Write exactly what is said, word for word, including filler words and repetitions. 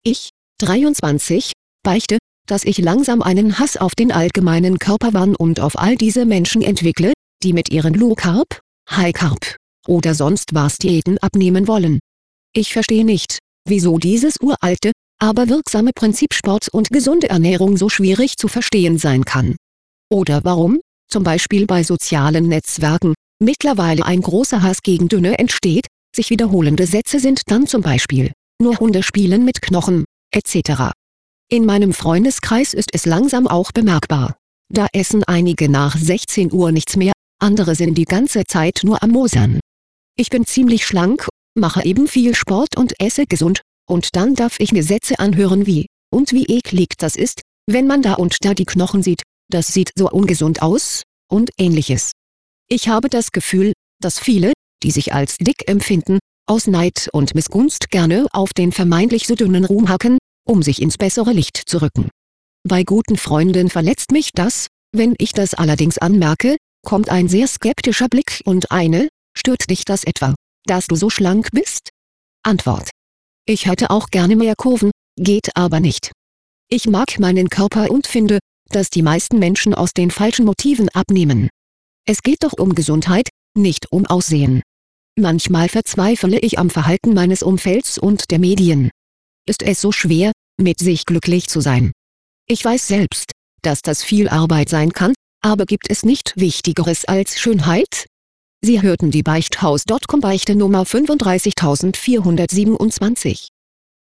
Ich, dreiundzwanzig, beichte, dass ich langsam einen Hass auf den allgemeinen Körperwahn und auf all diese Menschen entwickle, die mit ihren Low Carb, High Carb oder sonst was Diäten abnehmen wollen. Ich verstehe nicht, wieso dieses uralte, aber wirksame Prinzip Sport und gesunde Ernährung so schwierig zu verstehen sein kann. Oder warum, zum Beispiel bei sozialen Netzwerken, mittlerweile ein großer Hass gegen Dünne entsteht. Sich wiederholende Sätze sind dann zum Beispiel: nur Hunde spielen mit Knochen, et cetera. In meinem Freundeskreis ist es langsam auch bemerkbar. Da essen einige nach sechzehn Uhr nichts mehr, andere sind die ganze Zeit nur am Mosern. Ich bin ziemlich schlank, mache eben viel Sport und esse gesund, und dann darf ich mir Sätze anhören wie: und wie eklig das ist, wenn man da und da die Knochen sieht, das sieht so ungesund aus, und ähnliches. Ich habe das Gefühl, dass viele, die sich als dick empfinden, aus Neid und Missgunst gerne auf den vermeintlich so dünnen rumhacken, um sich ins bessere Licht zu rücken. Bei guten Freunden verletzt mich das, wenn ich das allerdings anmerke, kommt ein sehr skeptischer Blick und eine: stört dich das etwa, dass du so schlank bist? Antwort: Ich hätte auch gerne mehr Kurven, geht aber nicht. Ich mag meinen Körper und finde, dass die meisten Menschen aus den falschen Motiven abnehmen. Es geht doch um Gesundheit, nicht um Aussehen. Manchmal verzweifle ich am Verhalten meines Umfelds und der Medien. Ist es so schwer, mit sich glücklich zu sein? Ich weiß selbst, dass das viel Arbeit sein kann, aber gibt es nicht Wichtigeres als Schönheit? Sie hörten die Beichthaus Punkt com Beichte Nummer fünfunddreißigtausendvierhundertsiebenundzwanzig.